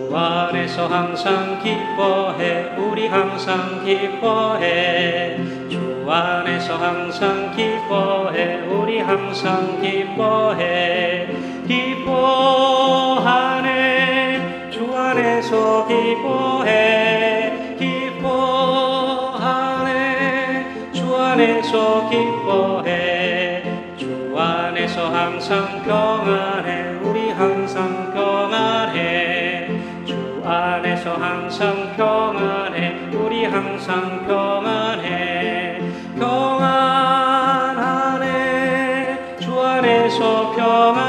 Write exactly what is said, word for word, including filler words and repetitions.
주 안에서 항상 기뻐해. 우리 항상 기뻐해. 주 안에서 항상 기뻐해. 우리 항상 기뻐해. 기뻐하네. 주 안에서 기뻐해. 기뻐하네. 주 안에서 기뻐해. 주 안에서 항상 평안해. 우리 항상 평안해. 주 안에서 항상 평안해. 우리 항상 평안해. 평안하네. 주 안에서 평안해.